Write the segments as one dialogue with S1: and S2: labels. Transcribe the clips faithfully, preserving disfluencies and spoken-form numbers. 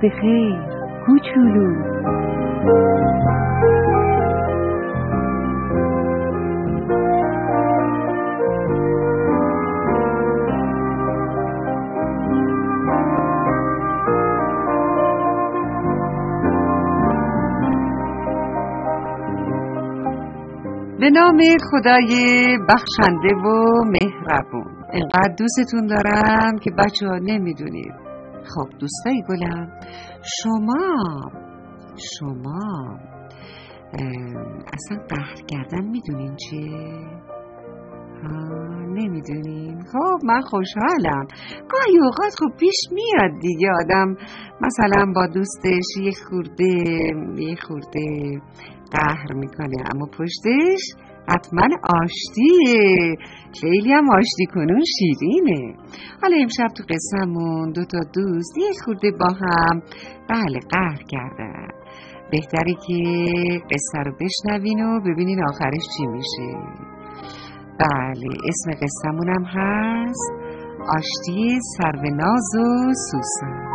S1: خیر کوچولو.
S2: به نام خدای بخشنده و مهربون. اینقدر دوستتون دارم که بچه ها نمیدونید. خب دوستای گلم، شما شما اصلا قهر کردن میدونین چیه؟ نمیدونین؟ خب من خوشحالم. گاهی اوقات خب پیش میاد دیگه آدم مثلا با دوستش یه خورده یه خورده قهر میکنه، اما پشتش حتما آشتیه. خیلی هم آشتی کنون شیرینه. حالا امشب تو قصه‌مون دو تا دوست یه خورده با هم بله قهر کردن. بهتره که قصه رو بشنوین و ببینین آخرش چی میشه. بله اسم قصه‌مون هم هست آشتی سروناز و سوسن.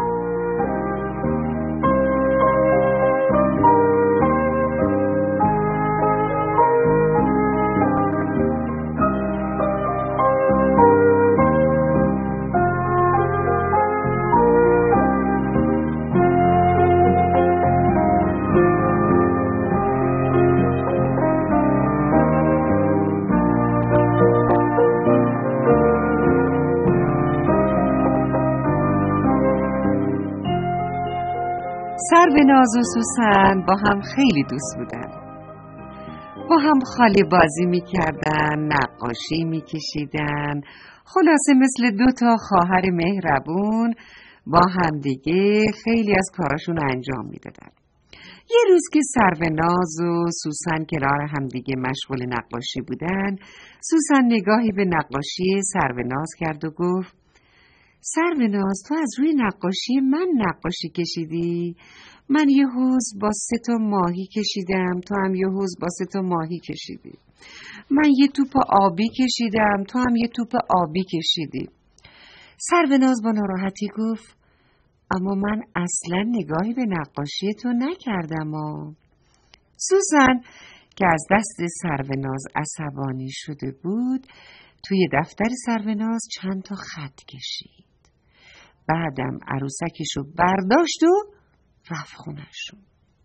S2: سروناز و سوسن با هم خیلی دوست بودن. با هم خاله بازی میکردن، نقاشی میکشیدن. خلاصه مثل دو تا خواهر مهربون با هم دیگه خیلی از کاراشون انجام میدادن. یه روز که سروناز و سوسن کنار هم دیگه مشغول نقاشی بودن، سوسن نگاهی به نقاشی سروناز کرد و گفت: سروناز تو از روی نقاشی من نقاشی کشیدی؟ من یه حوض با سه تا ماهی کشیدم، تو هم یه حوض با سه تا ماهی کشیدی. من یه توپ آبی کشیدم، تو هم یه توپ آبی کشیدی. سروناز با ناراحتی گفت: اما من اصلا نگاهی به نقاشی تو نکردم. آ. سوسن که از دست سروناز عصبانی شده بود توی دفتر سروناز چند تا خط کشید. بعدم عروسکشو برداشت و رفت خونه‌شون.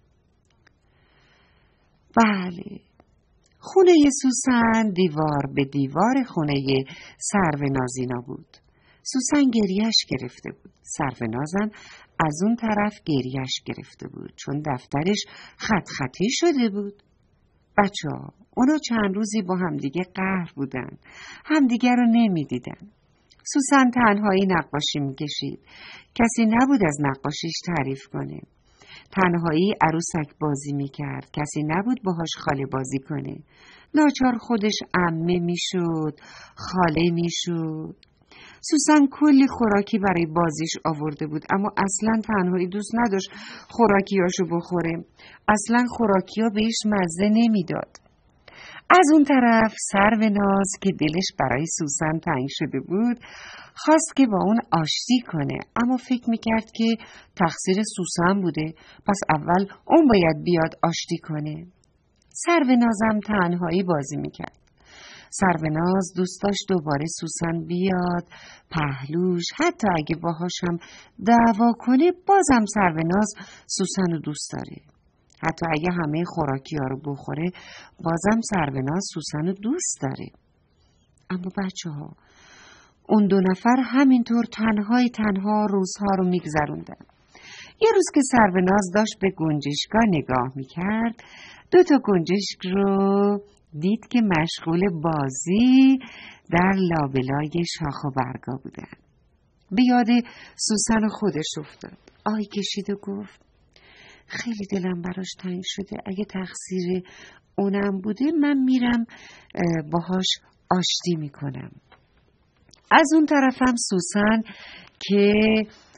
S2: بله خونه سوسن دیوار به دیوار خونه سرونازینا بود. سوسن گریهش گرفته بود. سرونازم از اون طرف گریهش گرفته بود چون دفترش خط خطی شده بود. بچه ها اونا چند روزی با همدیگه قهر بودن، همدیگه رو نمیدیدن. سوسن تنهایی نقاشی میکشید. کسی نبود از نقاشیش تعریف کنه. تنهایی عروسک بازی میکرد. کسی نبود باهاش خاله بازی کنه. ناچار خودش عمه میشد، خاله میشد. سوسن کلی خوراکی برای بازیش آورده بود، اما اصلا تنهایی دوست نداشت خوراکیاشو بخوره. اصلا خوراکیا بهش مزه نمیداد. از اون طرف سروناز که دلش برای سوسن تنگ شده بود خواست که با اون آشتی کنه، اما فکر میکرد که تقصیر سوسن بوده، پس اول اون باید بیاد آشتی کنه. سرونازم تنهایی بازی میکرد. سروناز دوست داشت دوباره سوسن بیاد پهلوش، حتی اگه باهاشم دعوا کنه بازم سروناز سوسن رو دوست داره. حتی اگه همه خوراکی ها رو بخوره بازم سروناز سوسن رو دوست داره. اما بچه ها اون دو نفر همینطور تنهای تنها روزها رو میگذروندن. یه روز که سروناز داشت به گنجشگاه نگاه میکرد دو تا گنجشک رو دید که مشغول بازی در لابلای شاخ و برگا بودن. به یاد سوسن خودش افتاد. آهی کشید و گفت: خیلی دلم براش تنگ شده. اگه تقصیر اونم بوده من میرم باهاش آشتی میکنم. از اون طرفم سوسن که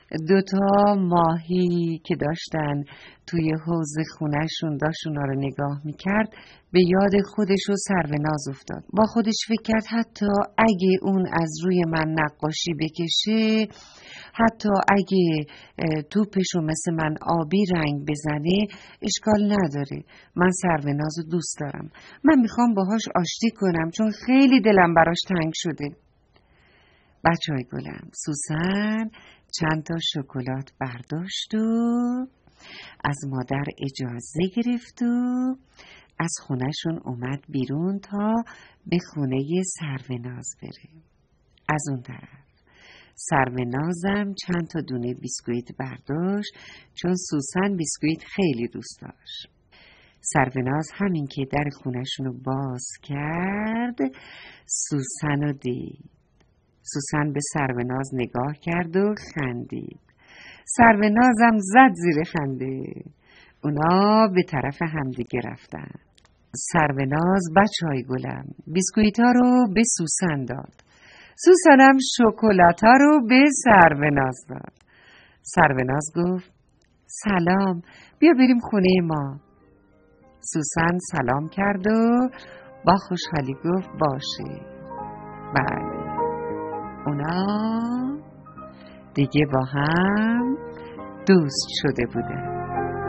S2: دوتا ماهی که داشتن توی حوض خونهشون داشت اونا رو نگاه میکرد، به یاد خودش و سروناز افتاد. با خودش فکر کرد حتی اگه اون از روی من نقاشی بکشه، حتی اگه توپشو مثل من آبی رنگ بزنه، اشکال نداره. من سروناز رو دوست دارم. من میخوام باهاش آشتی کنم چون خیلی دلم براش تنگ شده. بچه های گلم، سوسن چند تا شکلات برداشت و از مادر اجازه گرفت و از خونهشون اومد بیرون تا به خونه سروناز بره. از اون طرف سرونازم چند تا دونه بیسکویت برداشت چون سوسن بیسکویت خیلی دوست داشت. سروناز همین که در خونهشون رو باز کرد، سوسن رو دید. سوسن به سروناز نگاه کرد و خندید. سرونازم زد زیر خنده. اونا به طرف همدیگه رفتن. سروناز بچه های گلم بیسکویتا رو به سوسن داد. سوسنم شکلاتا رو به سروناز داد. سروناز گفت سلام، بیا بریم خونه ما. سوسن سلام کرد و با خوشحالی گفت باشه. بله، اونا دیگه با هم دوست شده بودن.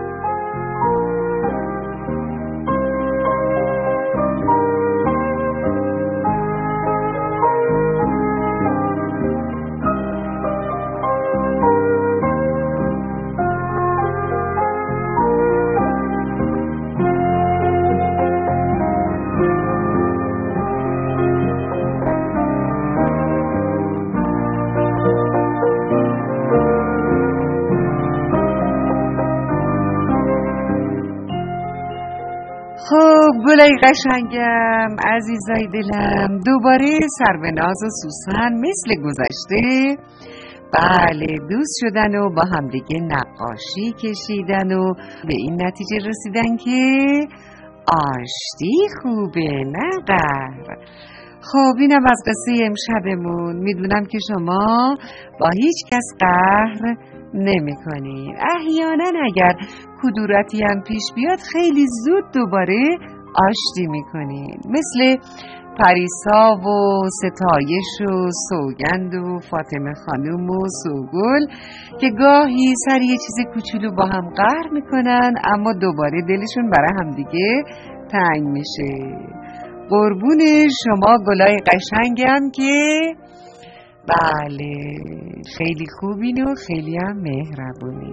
S2: خب گلای قشنگم، عزیزای دلم، دوباره سروناز و سوسن مثل گذشته بله دوست شدن و با همدیگه نقاشی کشیدن و به این نتیجه رسیدن که آشتی خوبه نه قهر. خب اینم از قصه امشبمون. میدونم که شما با هیچ کس قهر نمی کنی. احیانا اگر کدورتی هم پیش بیاد خیلی زود دوباره آشتی می کنی، مثل پریسا و ستایش و سوگند و فاطمه خانوم و سوگل که گاهی سر یه چیز کوچولو با هم قهر میکنن اما دوباره دلشون برای هم دیگه تنگ میشه. قربون شما گلای قشنگم که بله خیلی خوبین و خیلی هم مهربونین.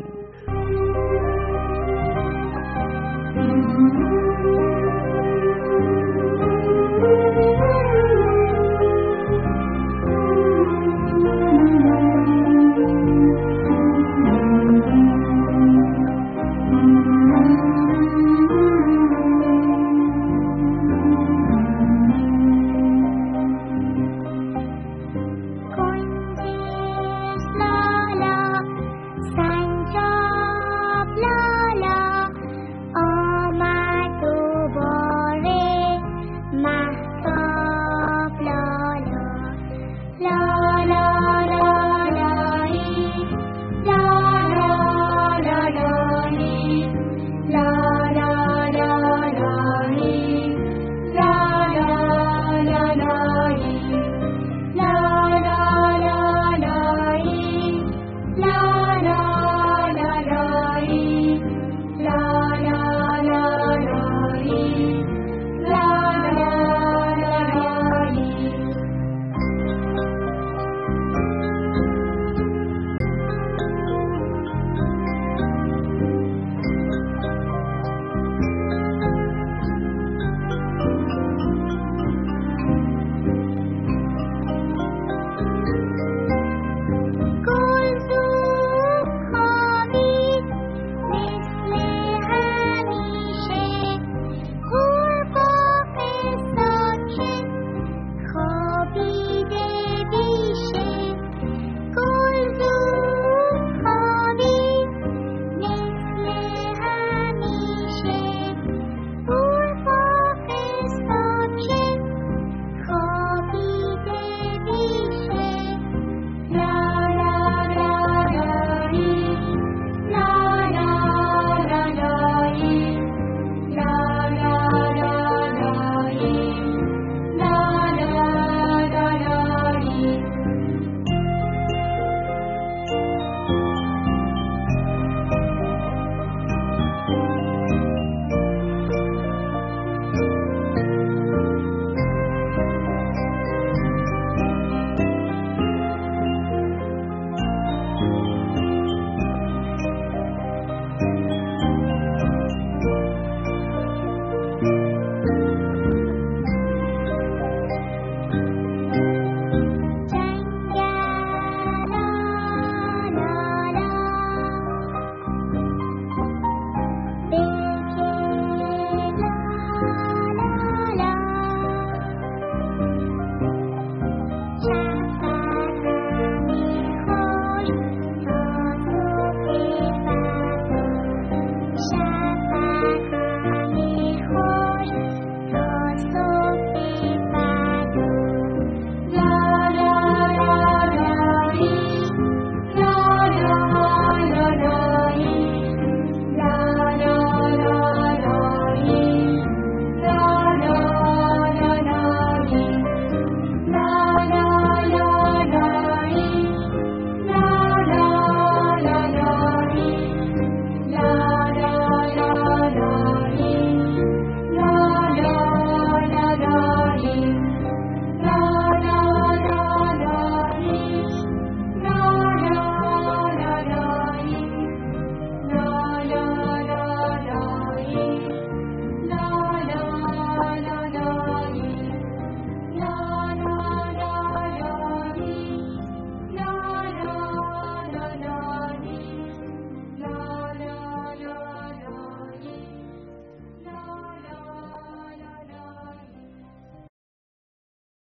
S3: شب